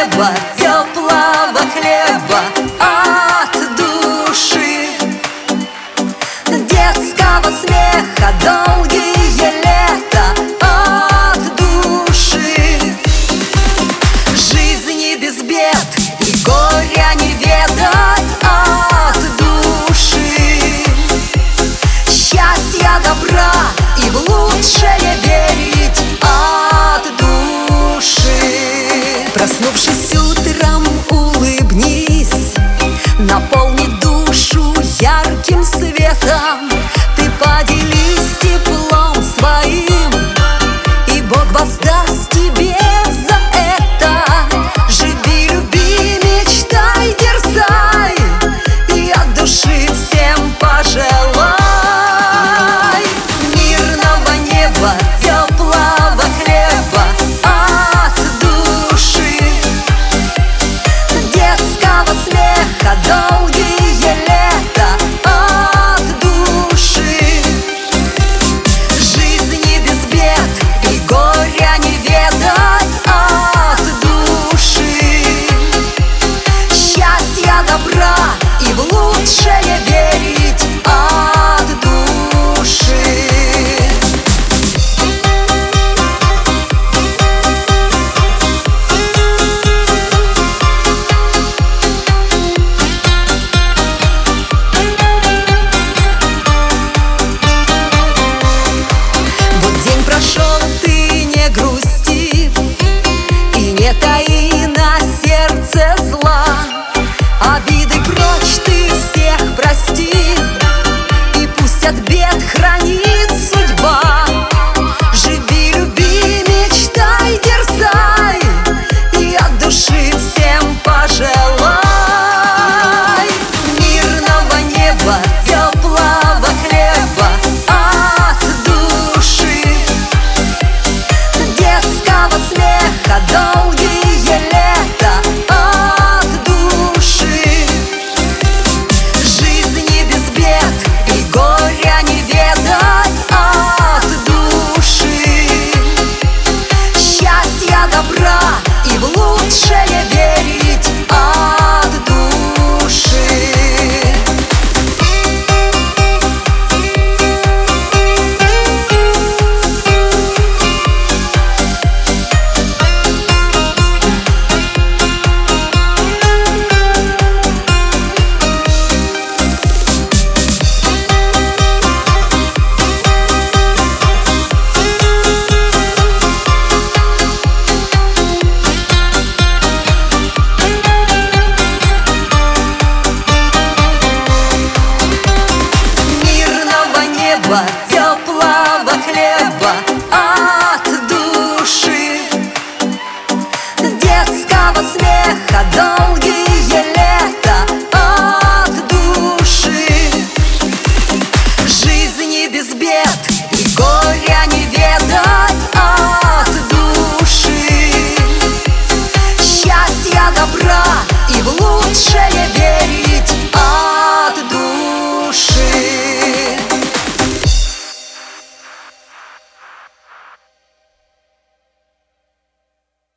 неба, теплого хлеба от души, детского смеха, долгие лета от души, жизни без бед и горя не ведать от души, счастья, добра и в лучшее верить от души. Проснувшись утром, улыбнись, наполни душу ярким светом. Ты поделись теплом своим, и Бог воздаст тебе за это. Живи, люби, мечтай, дерзай, и от души всем пожелай мирного неба, теплого хлеба от души, детского смеха, долгие лета от души, жизни без бед и горя не ведать от души, счастья, добра и в лучшее верить от души. Вот день прошел, ты не грусти и не таи на сердце зла. Обиды прочь, ты всех прости, и пусть от бед хранит судьба. Живи, люби, мечтай, дерзай, и от души всем пожелай мирного неба, теплого хлеба от души, детского смеха, долгие лета от души, жизни без бед и горя не ведать от души, счастья, добра и в лучшее верить от души. Теплого хлеба